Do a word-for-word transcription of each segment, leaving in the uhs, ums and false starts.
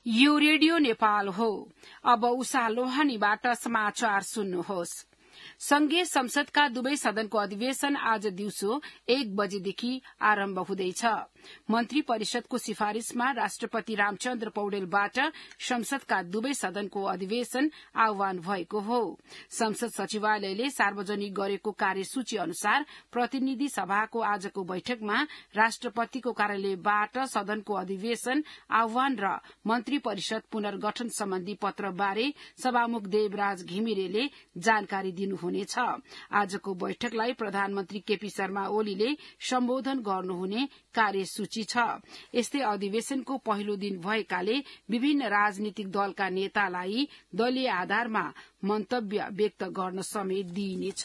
यो रेडियो नेपाल हो। अब उषा लोहानीबाट समाचार सुन्नुहोस्। संघीय संसदका दुवै सदनको अधिवेशन आज दिउँसो एक बजेदेखि आरम्भ हुँदैछ। मन्त्री परिषदको सिफारिशमा राष्ट्रपति रामचन्द्र पौडेलबाट संसदका दुवै सदनको अधिवेशन आह्वान भएको हो। संसद सचिवालयले सार्वजनिक गरेको कार्यसूची अनुसार प्रतिनिधि सभाको आजको बैठकमा राष्ट्रपतिको कार्यालयबाट सदनको अधिवेशन आह्वान र मन्त्री परिषद पुनर्गठन सम्बन्धी पत्रबारे सभामुख देवराज घिमिरेले जानकारी दिनुहुनेछ। आजको बैठकलाई प्रधानमन्त्री केपी शर्मा ओलीले सम्बोधन गर्नुहुने कार्यसूची छ। यस्तै अधिवेशनको पहिलो दिन भएकाले विभिन्न राजनीतिक दलका नेतालाई दलीय आधारमा मन्तव्य व्यक्त गर्न समेत दिइनेछ।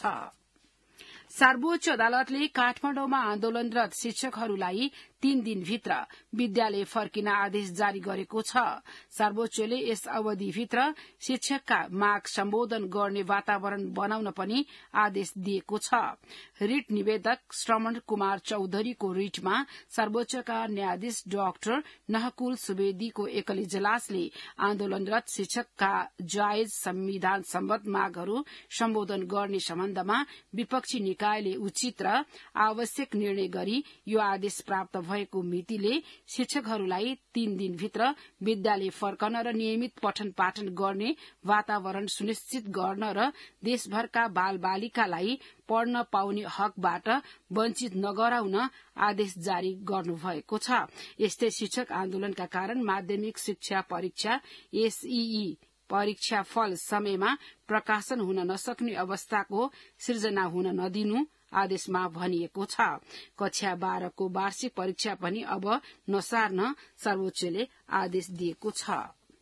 सर्वोच्च अदालतले काठमाडौँमा आन्दोलनरत शिक्षकहरूलाई तीन दिनभित्र विद्यालय फर्किन आदेश जारी गरेको छ। सर्वोच्चले यस अवधिभित्र शिक्षकका माग सम्बोधन गर्ने वातावरण बनाउन पनि आदेश दिएको छ। रिट निवेदक श्रवण कुमार चौधरीको रिटमा सर्वोच्चका न्यायाधीश डाक्टर नहकुल सुवेदीको एकल इजलासले आन्दोलनरत शिक्षकका जायज संविधान सम्बद्ध मागहरू सम्बोधन गर्ने सम्बन्धमा विपक्षी निकायले उचित र आवश्यक निर्णय गरी यो आदेश प्राप्त भएको मितिले शिक्षकहरूलाई तीन दिनभित्र विद्यालय फर्कन र नियमित पठन पाठन गर्ने वातावरण सुनिश्चित गर्न र देशभरका बाल बालिकालाई पढ्न पाउने हकबाट वञ्चित नगराउन आदेश जारी गर्नुभएको छ। यस्तै शिक्षक आन्दोलनका कारण माध्यमिक शिक्षा परीक्षा एसईई परीक्षा फल समयमा प्रकाशन हुन नसक्ने अवस्थाको सृजना हुन नदिनु आदेशमा भनिएको छ। कक्षा बाह्रको वार्षिक परीक्षा पनि अब नसार्न सर्वोच्चले आदेश दिएको छ।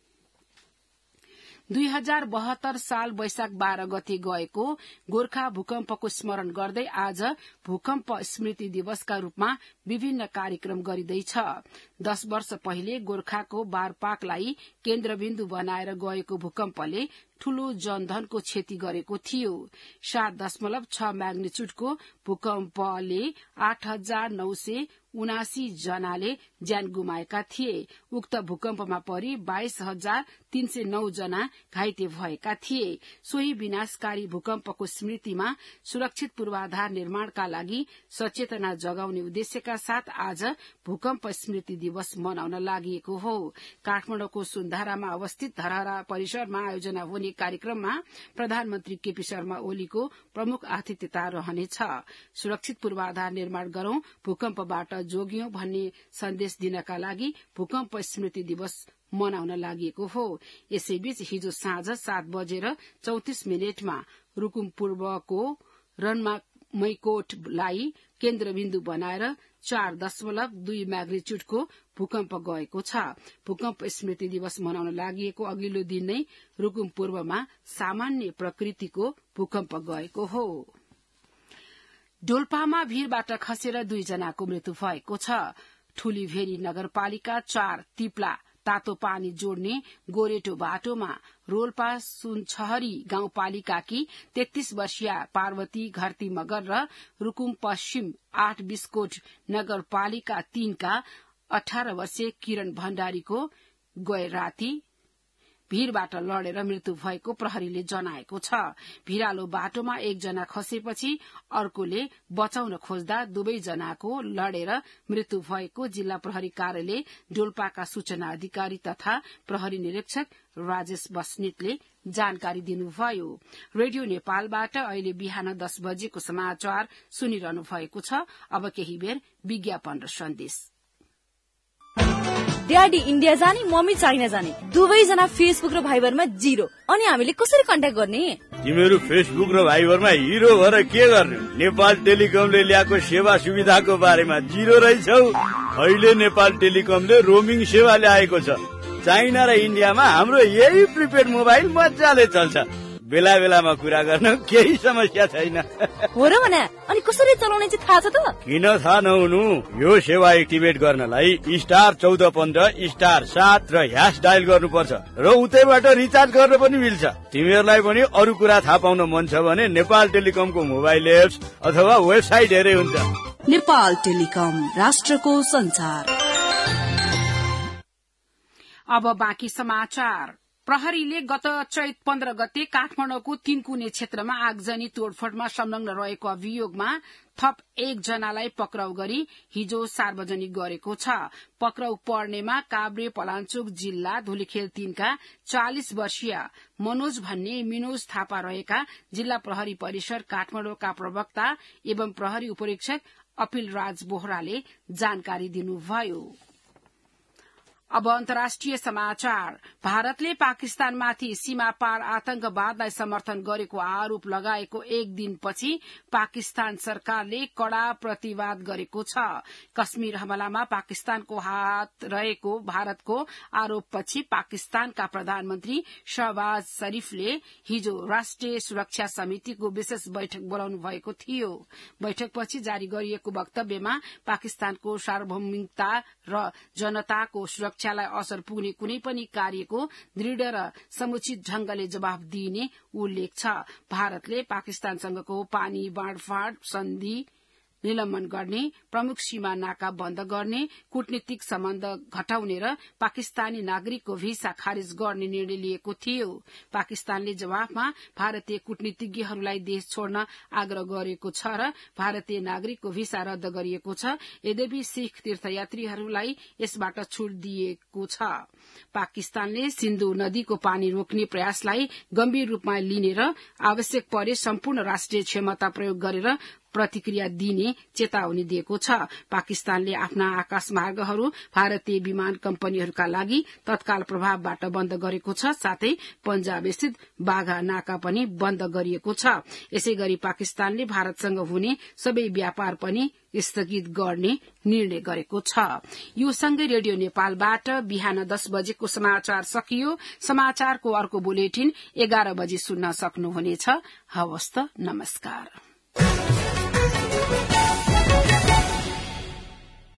दुई हजार बहत्तर साल वैशाख बाह्र गते गएको गोर्खा भूकम्पको स्मरण गर्दै आज भूकम्प स्मृति दिवसका रूपमा विभिन्न कार्यक्रम गरिँदैछ। दश वर्ष पहिले गोर्खाको बारपाकलाई केन्द्रबिन्दु बनाएर गएको भूकम्पले ठूलो जनधनको क्षति गरेको थियो। सात दशमलव छ म्याग्निच्युडको भूकम्पले आठ हजार नौ सय उनासी जनाले ज्यान गुमाएका थिए। उक्त भूकम्पमा परि बाइस हजार तीन सय नौ जना घाइते भएका थिए। सोही विनाशकारी भूकम्पको स्मृतिमा सुरक्षित पूर्वाधार निर्माणका लागि सचेतना जगाउने उद्देश्यका साथ आज भूकम्प स्मृति दिवस मनाउन लागि हो। काठमाडौँको सुन्धारामा अवस्थित धरहरा परिसरमा आयोजना हुने कार्यक्रममा प्रधानमन्त्री केपी शर्मा ओलीको प्रमुख आतिथ्यता रहनेछ। सुरक्षित पूर्वाधार निर्माण गरौं, भूकम्पबाट जोगियौं भन्ने सन्देश दिनका लागि भूकम्प स्मृति दिवस मनाउन लागि हो। यसैबीच हिजो साँझ सात बजेर चौतिस मिनटमा रुकुम पूर्वको रनमा मैकोटलाई केन्द्रबिन्दु बनाएर चार दशमलव दुई म्याग्निच्युडको भूकम्प गएको छ। भूकम्प स्मृति दिवस मनाउन लागि अघिल्लो दिन नै रुकुम पूर्वमा सामान्य प्रकृतिको भूकम्प गएको हो। डोल्पामा भीरबाट खसेर दुईजनाको मृत्यु भएको छ। ठूलीभेरी नगरपालिका चार तिप्ला तातो पानी जोड्ने गोरेटो बाटोमा रोल्पा सुनछहरी गाउँपालिकाकी तेत्तीस वर्षीय पार्वती घरती मगर र रुकुम पश्चिम आठ बिस्कोट नगरपालिका तीनका अठारह वर्षीय किरण भण्डारीको गए राती भीरबाट लडेर मृत्यु भएको प्रहरीले जनाएको छ। भिरालो बाटोमा एकजना खसेपछि अर्कोले बचाउन खोज्दा दुवैजनाको लडेर मृत्यु भएको जिल्ला प्रहरी कार्यालय डोल्पाका सूचना अधिकारी तथा प्रहरी निरीक्षक राजेश बस्नेतले जानकारी दिनुभयो। रेडियो नेपालबाट अहिले बिहान दस बजेको समाचार सुनिरहनु भएको छ। अब केही बेर विज्ञापन र सन्देश। ड्याडी इन्डिया जाने, मम्मी चाइना जाने, दुवैजना फेसबुक र भाइबरमा जिरो। अनि हामीले कसरी कन्ट्याक्ट गर्ने? तिमीहरू फेसबुक र भाइबरमा हिरो भएर के गर्ने? नेपाल टेलिकमले ल्याएको सेवा सुविधाको बारेमा जिरो रहेछौ। अहिले नेपाल टेलिकमले रोमिङ सेवा ल्याएको छ। चाइना र इन्डियामा हाम्रो यही प्रिपेड मोबाइल मजाले चल्छ। बेला बेलामा कुरा गर्न केही समस्या छैन। हो र भने अनि कसरी चलाउने चाहिँ थाहा छ त? किन थाहा नहुनु? यो सेवा एक्टिभेट गर्नलाई स्टार चौध पन्ध्र स्टार सात र ह्यास डायल गर्नुपर्छ र उतैबाट रिचार्ज गर्न पनि मिल्छ। तिमीहरूलाई पनि अरू कुरा थाहा पाउन मन छ भने नेपाल टेलिकमको मोबाइल एप्स अथवा वेबसाइट हेरे हुन्छ। नेपाल टेलिकम, राष्ट्रको संचार। अब बाँकी समाचार। प्रहरीले गत चैत पन्ध्र गते काठमाडौँको तीनकुने क्षेत्रमा आगजनी तोडफोडमा संलग्न रहेको अभियोगमा थप एकजनालाई पक्राउ गरी हिजो सार्वजनिक गरेको छ। पक्राउ पर्नेमा काभ्रे पलाञ्चोक जिल्ला धुलीखेल तीनका चालिस वर्षीय मनोज भन्ने मिनोज थापा रहेका जिल्ला प्रहरी परिसर काठमाडौँका प्रवक्ता एवं प्रहरी उपरीक्षक अपिल राज बोहराले जानकारी दिनुभयो। अब अन्तर्राष्ट्रिय समाचार। भारतले पाकिस्तानमाथि सीमा पार आतंकवादलाई समर्थन गरेको आरोप लगाएको एक दिनपछि पाकिस्तान सरकारले कड़ा प्रतिवाद गरेको छ। कश्मीर हमलामा पाकिस्तानको हात रहेको भारतको आरोपपछि पाकिस्तानका प्रधानमन्त्री शहबाज शरीफले हिजो राष्ट्रिय सुरक्षा समितिको विशेष बैठक बोलाउनु भएको थियो। बैठकपछि जारी गरिएको वक्तव्यमा पाकिस्तानको सार्वभौमिकता र जनताको सुरक्षा लाई असर पुग्ने कुनै पनि कार्यको दृढ़ र समुचित ढंगले जवाफ दिइने उल्लेख छ। भारतले पाकिस्तानसँगको पानी बाँडफाँड सन्धि निलम्बन गर्ने, प्रमुख सीमा नाका बन्द गर्ने, कूटनीतिक सम्बन्ध घटाउने र पाकिस्तानी नागरिकको भिसा खारिज गर्ने निर्णय लिएको थियो। पाकिस्तानले जवाफमा भारतीय कूटनीतिज्ञहरूलाई देश छोड्न आग्रह गरेको छ र भारतीय नागरिकको भिसा रद्द गरिएको छ। यद्यपि सिख तीर्थयात्रीहरूलाई यसबाट छूट दिएको छ। पाकिस्तानले सिन्धु नदीको पानी रोक्ने प्रयासलाई गम्भीर रूपमा लिने र आवश्यक परे सम्पूर्ण राष्ट्रिय क्षमता प्रयोग गरेर प्रतिक्रिया दिने चेतावनी दिएको छ। पाकिस्तानले आफ्ना आकाश मार्गहरू भारतीय विमान कम्पनीहरूका लागि तत्काल प्रभावबाट बन्द गरेको छ। साथै पंजाब स्थित बाघा नाका पनि बन्द गरिएको छ। यसैगरी पाकिस्तानले भारतसँग हुने सबै व्यापार पनि स्थगित गर्ने निर्णय गरेको छ। यो सँगै रेडियो नेपालबाट बिहान दस बजेको समाचार सकियो। समाचारको अर्को बुलेटिन एघार बजे सुन्न सक्नुहुनेछ। हवस् त, नमस्कार।